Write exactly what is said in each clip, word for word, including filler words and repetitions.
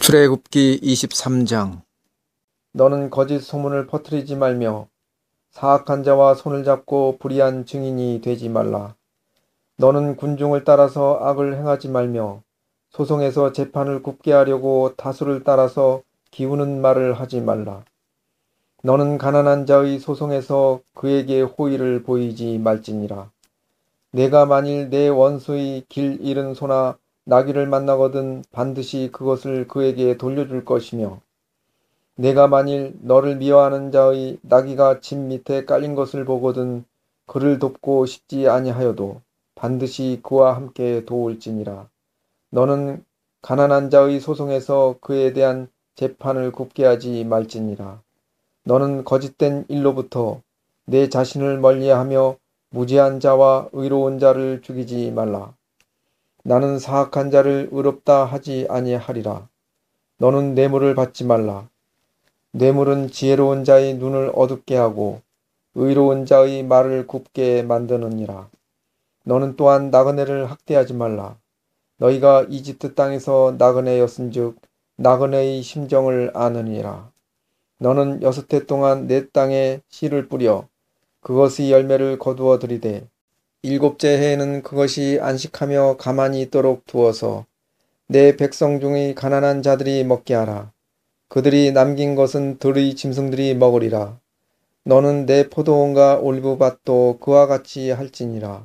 출애굽기 이십삼 장. 너는 거짓 소문을 퍼뜨리지 말며 사악한 자와 손을 잡고 불의한 증인이 되지 말라. 너는 군중을 따라서 악을 행하지 말며 소송에서 재판을 굽게 하려고 다수를 따라서 기우는 말을 하지 말라. 너는 가난한 자의 소송에서 그에게 호의를 보이지 말지니라. 내가 만일 내 원수의 길 잃은 소나 나귀를 만나거든 반드시 그것을 그에게 돌려줄 것이며, 내가 만일 너를 미워하는 자의 나귀가 집 밑에 깔린 것을 보거든 그를 돕고 싶지 아니하여도 반드시 그와 함께 도울지니라. 너는 가난한 자의 소송에서 그에 대한 재판을 굽게 하지 말지니라. 너는 거짓된 일로부터 내 자신을 멀리하며 무죄한 자와 의로운 자를 죽이지 말라. 나는 사악한 자를 의롭다 하지 아니하리라. 너는 뇌물을 받지 말라. 뇌물은 지혜로운 자의 눈을 어둡게 하고 의로운 자의 말을 굽게 만드느니라. 너는 또한 나그네를 학대하지 말라. 너희가 이집트 땅에서 나그네였은즉 나그네의 심정을 아느니라. 너는 여섯 해 동안 내 땅에 씨를 뿌려 그것의 열매를 거두어 들이되 일곱째 해에는 그것이 안식하며 가만히 있도록 두어서 내 백성 중의 가난한 자들이 먹게 하라. 그들이 남긴 것은 들의 짐승들이 먹으리라. 너는 내 포도원과 올리브밭도 그와 같이 할지니라.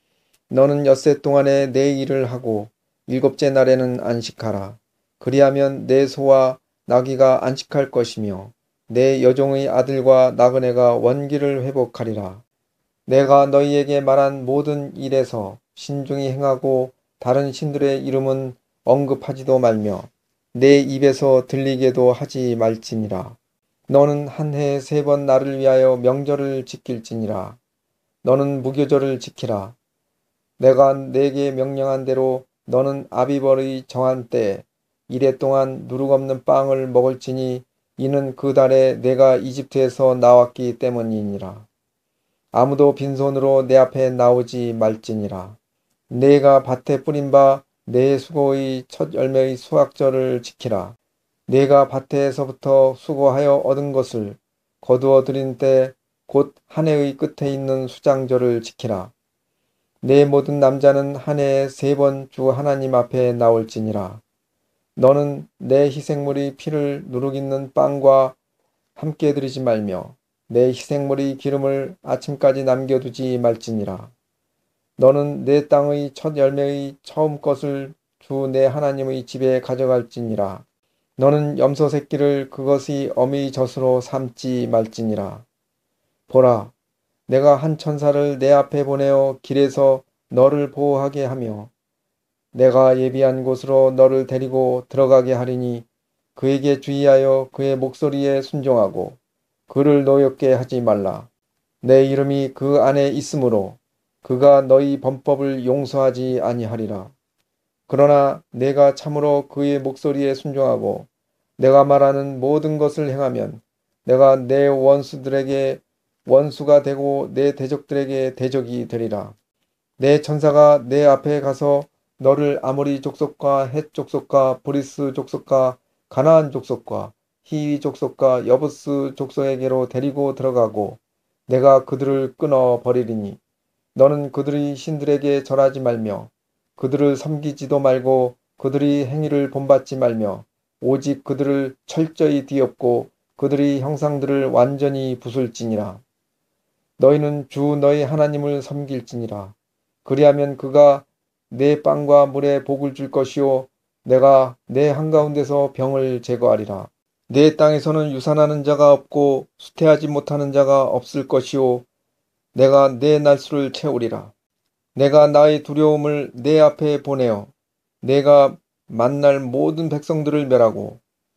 너는 엿새 동안에 내 일을 하고 일곱째 날에는 안식하라. 그리하면 내 소와 나귀가 안식할 것이며 내 여종의 아들과 나그네가 원기를 회복하리라. 내가 너희에게 말한 모든 일에서 신중히 행하고 다른 신들의 이름은 언급하지도 말며 내 입에서 들리게도 하지 말지니라. 너는 한 해에 세 번 나를 위하여 명절을 지킬지니라. 너는 무교절을 지키라. 내가 내게 명령한 대로 너는 아비벌의 정한 때 이래 동안 누룩 없는 빵을 먹을지니 이는 그 달에 내가 이집트에서 나왔기 때문이니라. 아무도 빈손으로 내 앞에 나오지 말지니라. 내가 밭에 뿌린 바 내 수고의 첫 열매의 수확절을 지키라. 내가 밭에서부터 수고하여 얻은 것을 거두어 들인 때 곧 한 해의 끝에 있는 수장절을 지키라. 내 모든 남자는 한 해에 세 번 주 하나님 앞에 나올지니라. 너는 내 희생물의 피를 누룩 있는 빵과 함께 드리지 말며 내 희생물의 기름을 아침까지 남겨두지 말지니라. 너는 내 땅의 첫 열매의 처음 것을 주 내 하나님의 집에 가져갈지니라. 너는 염소 새끼를 그것의 어미의 젖으로 삼지 말지니라. 보라, 내가 한 천사를 내 앞에 보내어 길에서 너를 보호하게 하며 내가 예비한 곳으로 너를 데리고 들어가게 하리니 그에게 주의하여 그의 목소리에 순종하고 그를 노엽게 하지 말라. 내 이름이 그 안에 있으므로 그가 너희 범법을 용서하지 아니하리라. 그러나 내가 참으로 그의 목소리에 순종하고 내가 말하는 모든 것을 행하면 내가 내 원수들에게 원수가 되고 내 대적들에게 대적이 되리라. 내 천사가 내 앞에 가서 너를 아모리 족속과 헷 족속과 브리스 족속과 가나안 족속과 히위 족속과 여부스 족속에게로 데리고 들어가고 내가 그들을 끊어 버리리니 너는 그들의 신들에게 절하지 말며 그들을 섬기지도 말고 그들의 행위를 본받지 말며 오직 그들을 철저히 뒤엎고 그들의 형상들을 완전히 부술지니라. 너희는 주 너희 하나님을 섬길지니라. 그리하면 그가 내 빵과 물에 복을 줄 것이요 내가 내 한가운데서 병을 제거하리라. 내 땅에서는 유산하는 자가 없고 수태하지 못하는 자가 없을 것이요 내가 내 날수를 채우리라. 내가 나의 두려움을 내 앞에 보내어 내가 만날 모든 백성들을 멸하고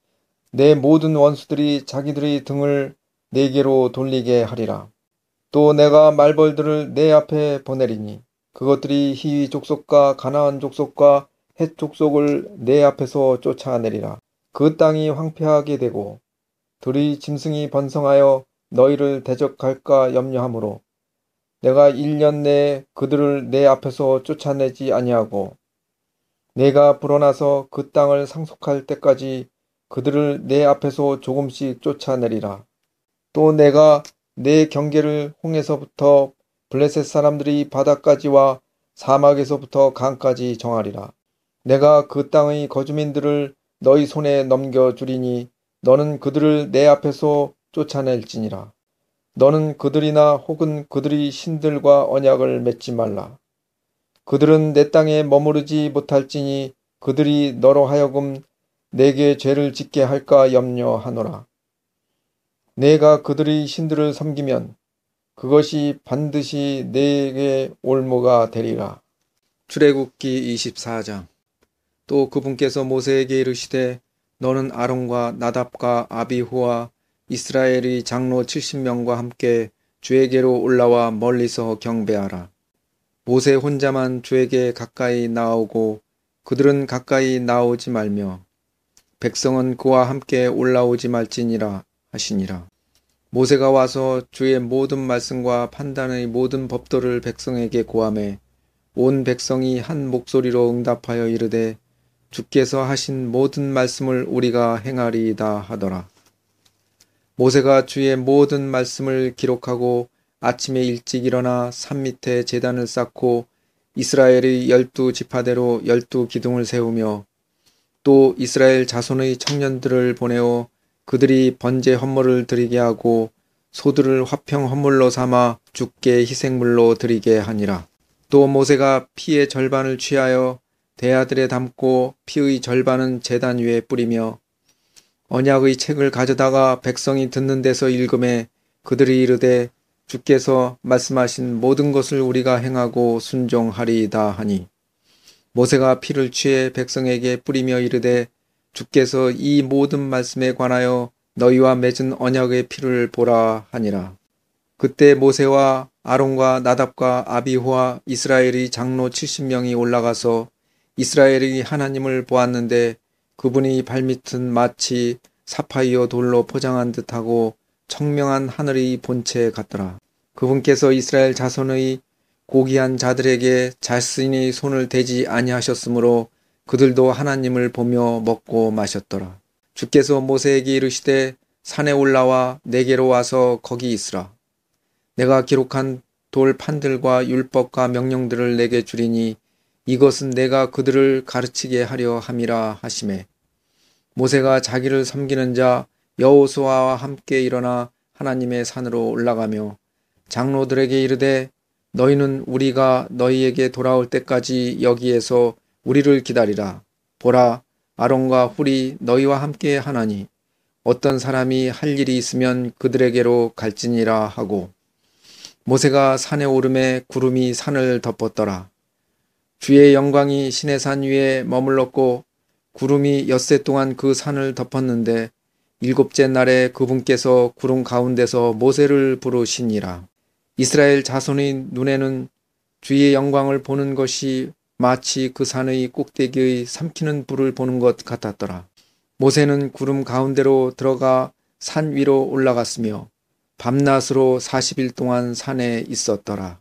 내 모든 원수들이 자기들의 등을 내게로 돌리게 하리라. 또 내가 말벌들을 내 앞에 보내리니 그것들이 히위 족속과 가나안 족속과 헷 족속을 내 앞에서 쫓아내리라. 그 땅이 황폐하게 되고 들의 짐승이 번성하여 너희를 대적할까 염려하므로 내가 일 년 내에 그들을 내 앞에서 쫓아내지 아니하고 내가 불어나서 그 땅을 상속할 때까지 그들을 내 앞에서 조금씩 쫓아내리라. 또 내가 내 경계를 홍해서부터 블레셋 사람들이 바다까지와 사막에서부터 강까지 정하리라. 내가 그 땅의 거주민들을 너희 손에 넘겨주리니 너는 그들을 내 앞에서 쫓아낼지니라. 너는 그들이나 혹은 그들의 신들과 언약을 맺지 말라. 그들은 내 땅에 머무르지 못할지니 그들이 너로 하여금 내게 죄를 짓게 할까 염려하노라. 내가 그들의 신들을 섬기면 그것이 반드시 내게 올무가 되리라. 출애굽기 이십사 장. 또 그분께서 모세에게 이르시되 너는 아론과 나답과 아비후와 이스라엘의 장로 칠십 명과 함께 주에게로 올라와 멀리서 경배하라. 모세 혼자만 주에게 가까이 나오고 그들은 가까이 나오지 말며 백성은 그와 함께 올라오지 말지니라 하시니라. 모세가 와서 주의 모든 말씀과 판단의 모든 법도를 백성에게 고하매 온 백성이 한 목소리로 응답하여 이르되 주께서 하신 모든 말씀을 우리가 행하리이다 하더라. 모세가 주의 모든 말씀을 기록하고 아침에 일찍 일어나 산 밑에 제단을 쌓고 이스라엘의 열두 지파대로 열두 기둥을 세우며 또 이스라엘 자손의 청년들을 보내어 그들이 번제 헌물을 드리게 하고 소들을 화평 헌물로 삼아 주께 희생물로 드리게 하니라. 또 모세가 피의 절반을 취하여 대야들에 담고 피의 절반은 제단 위에 뿌리며 언약의 책을 가져다가 백성이 듣는 데서 읽음에 그들이 이르되 주께서 말씀하신 모든 것을 우리가 행하고 순종하리이다 하니 모세가 피를 취해 백성에게 뿌리며 이르되 주께서 이 모든 말씀에 관하여 너희와 맺은 언약의 피를 보라 하니라. 그때 모세와 아론과 나답과 아비후와 이스라엘의 장로 칠십 명이 올라가서 이스라엘의 하나님을 보았는데 그분이 발밑은 마치 사파이어 돌로 포장한 듯하고 청명한 하늘의 본체 같더라. 그분께서 이스라엘 자손의 고귀한 자들에게 자신의 손을 대지 아니하셨으므로 그들도 하나님을 보며 먹고 마셨더라. 주께서 모세에게 이르시되 산에 올라와 내게로 와서 거기 있으라. 내가 기록한 돌 판들과 율법과 명령들을 내게 주리니 이것은 내가 그들을 가르치게 하려 함이라 하시매 모세가 자기를 섬기는 자 여호수아와 함께 일어나 하나님의 산으로 올라가며 장로들에게 이르되 너희는 우리가 너희에게 돌아올 때까지 여기에서 우리를 기다리라. 보라, 아론과 훌이 너희와 함께 하나니 어떤 사람이 할 일이 있으면 그들에게로 갈지니라 하고 모세가 산에 오르매 구름이 산을 덮었더라. 주의 영광이 시내산 위에 머물렀고 구름이 엿새 동안 그 산을 덮었는데 일곱째 날에 그분께서 구름 가운데서 모세를 부르시니라. 이스라엘 자손의 눈에는 주의 영광을 보는 것이 마치 그 산의 꼭대기의 삼키는 불을 보는 것 같았더라. 모세는 구름 가운데로 들어가 산 위로 올라갔으며 밤낮으로 사십 일 동안 산에 있었더라.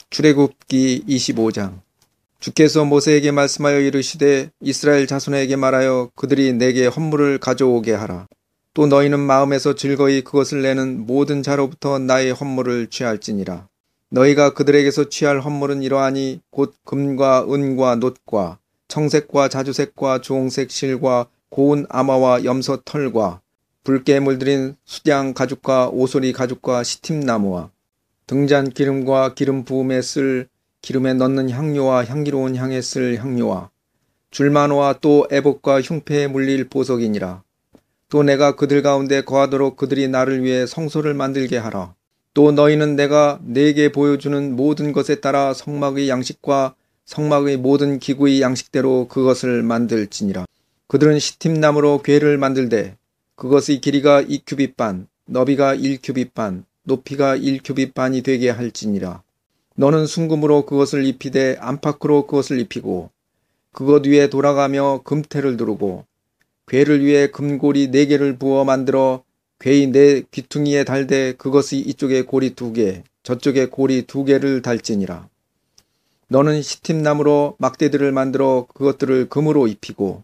출애굽기 이십오 장. 주께서 모세에게 말씀하여 이르시되 이스라엘 자손에게 말하여 그들이 내게 헌물을 가져오게 하라. 또 너희는 마음에서 즐거이 그것을 내는 모든 자로부터 나의 헌물을 취할지니라. 너희가 그들에게서 취할 헌물은 이러하니 곧 금과 은과 놋과 청색과 자주색과 주홍색 실과 고운 아마와 염소 털과 붉게 물들인 수양 가죽과 오소리 가죽과 시팀나무와 등잔 기름과 기름 부음에 쓸 기름에 넣는 향료와 향기로운 향에 쓸 향료와 줄마노와 또 애복과 흉패에 물릴 보석이니라. 또 내가 그들 가운데 거하도록 그들이 나를 위해 성소를 만들게 하라. 또 너희는 내가 네게 보여주는 모든 것에 따라 성막의 양식과 성막의 모든 기구의 양식대로 그것을 만들지니라. 그들은 시팀나무로 궤를 만들되 그것의 길이가 이 규빗 반, 너비가 일 규빗 반, 높이가 일 규빗 반이 되게 할지니라. 너는 순금으로 그것을 입히되 안팎으로 그것을 입히고 그것 위에 돌아가며 금태를 두르고 궤를 위에 금고리 네 개를 부어 만들어 궤의 네 귀퉁이에 달되 그것이 이쪽에 고리 두 개, 저쪽에 고리 두 개를 달지니라. 너는 시팀나무로 막대들을 만들어 그것들을 금으로 입히고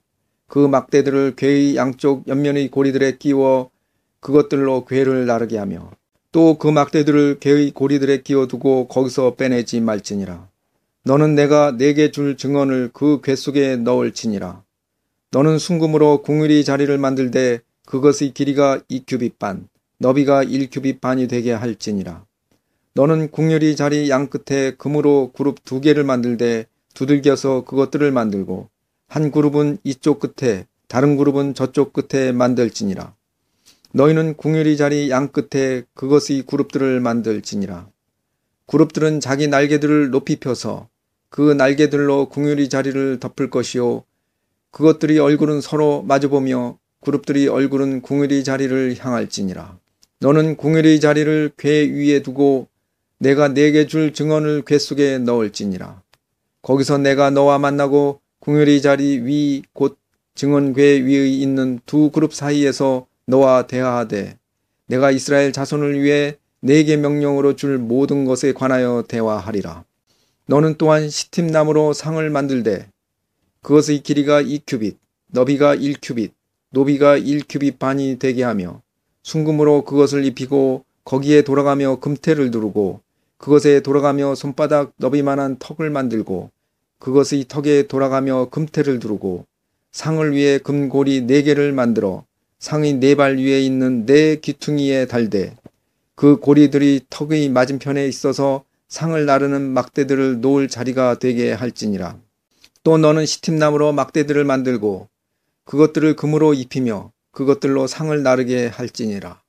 그 막대들을 궤의 양쪽 옆면의 고리들에 끼워 그것들로 궤를 나르게 하며 또 그 막대들을 궤의 고리들에 끼워두고 거기서 빼내지 말지니라. 너는 내가 내게 줄 증언을 그 궤 속에 넣을지니라. 너는 순금으로 궁율이 자리를 만들되 그것의 길이가 이 규빗 반, 너비가 일 규빗 반이 되게 할지니라. 너는 궁율이 자리 양끝에 금으로 그룹 두 개를 만들되 두들겨서 그것들을 만들고 한 그룹은 이쪽 끝에 다른 그룹은 저쪽 끝에 만들지니라. 너희는 궁율이 자리 양끝에 그것의 그룹들을 만들지니라. 그룹들은 자기 날개들을 높이 펴서 그 날개들로 궁율이 자리를 덮을 것이요 그것들이 얼굴은 서로 마주보며 그룹들이 얼굴은 궁율이 자리를 향할지니라. 너는 궁율이 자리를 궤 위에 두고 내가 내게 줄 증언을 궤 속에 넣을지니라. 거기서 내가 너와 만나고 궁율이 자리 위 곧 증언 궤 위에 있는 두 그룹 사이에서 너와 대화하되 내가 이스라엘 자손을 위해 내게 명령으로 줄 모든 것에 관하여 대화하리라. 너는 또한 시팀나무로 상을 만들되 그것의 길이가 이 규빗, 너비가 일 규빗, 노비가 일 규빗 반이 되게 하며 순금으로 그것을 입히고 거기에 돌아가며 금태를 두르고 그것에 돌아가며 손바닥 너비만한 턱을 만들고 그것의 턱에 돌아가며 금태를 두르고 상을 위해 금고리 네 개를 만들어 상의 네 발 위에 있는 네 귀퉁이에 달되 그 고리들이 턱의 맞은편에 있어서 상을 나르는 막대들을 놓을 자리가 되게 할지니라. 또 너는 시팀나무로 막대들을 만들고 그것들을 금으로 입히며 그것들로 상을 나르게 할지니라.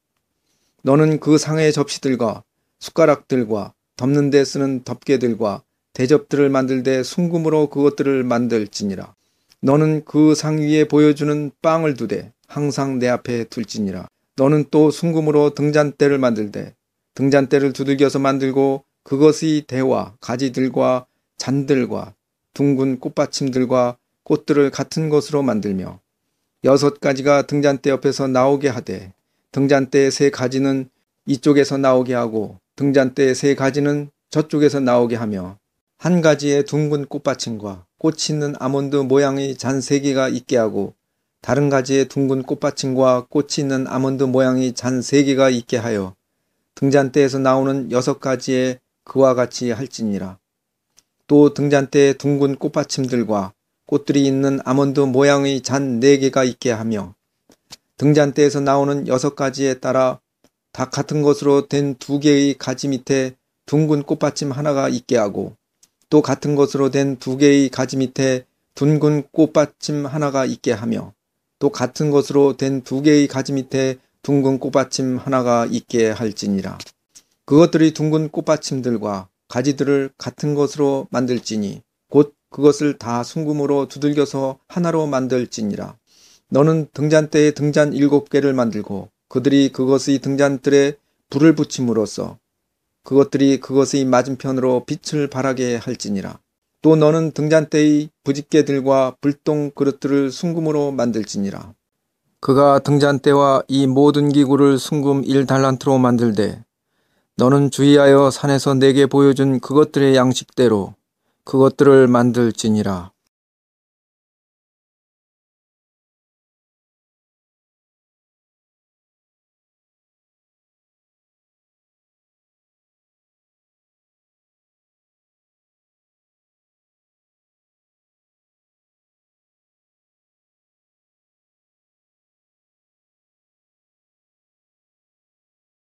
너는 그 상의 접시들과 숟가락들과 덮는 데 쓰는 덮개들과 대접들을 만들되 순금으로 그것들을 만들지니라. 너는 그 상 위에 보여주는 빵을 두되 항상 내 앞에 둘지니라. 너는 또 순금으로 등잔대를 만들되 등잔대를 두들겨서 만들고 그것의 대와 가지들과 잔들과 둥근 꽃받침들과 꽃들을 같은 것으로 만들며 여섯 가지가 등잔대 옆에서 나오게 하되 등잔대의 세 가지는 이쪽에서 나오게 하고 등잔대의 세 가지는 저쪽에서 나오게 하며 한 가지에 둥근 꽃받침과 꽃이 있는 아몬드 모양의 잔 세 개가 있게 하고 다른 가지에 둥근 꽃받침과 꽃이 있는 아몬드 모양의 잔 세 개가 있게 하여 등잔대에서 나오는 여섯 가지에 그와 같이 할지니라. 또 등잔대에 둥근 꽃받침들과 꽃들이 있는 아몬드 모양의 잔 네 개가 있게 하며 등잔대에서 나오는 여섯 가지에 따라 다 같은 것으로 된 두 개의 가지 밑에 둥근 꽃받침 하나가 있게 하고 또 같은 것으로 된 두 개의 가지 밑에 둥근 꽃받침 하나가 있게 하며 또 같은 것으로 된 두 개의 가지 밑에 둥근 꽃받침 하나가 있게 할지니라. 그것들이 둥근 꽃받침들과 가지들을 같은 것으로 만들지니 곧 그것을 다 순금으로 두들겨서 하나로 만들지니라. 너는 등잔대에 등잔 일곱 개를 만들고 그들이 그것의 등잔들에 불을 붙임으로써 그것들이 그것의 맞은편으로 빛을 발하게 할지니라. 또 너는 등잔대의 부집개들과 불똥 그릇들을 순금으로 만들지니라. 그가 등잔대와 이 모든 기구를 순금 일 달란트로 만들되 너는 주의하여 산에서 내게 보여준 그것들의 양식대로 그것들을 만들지니라.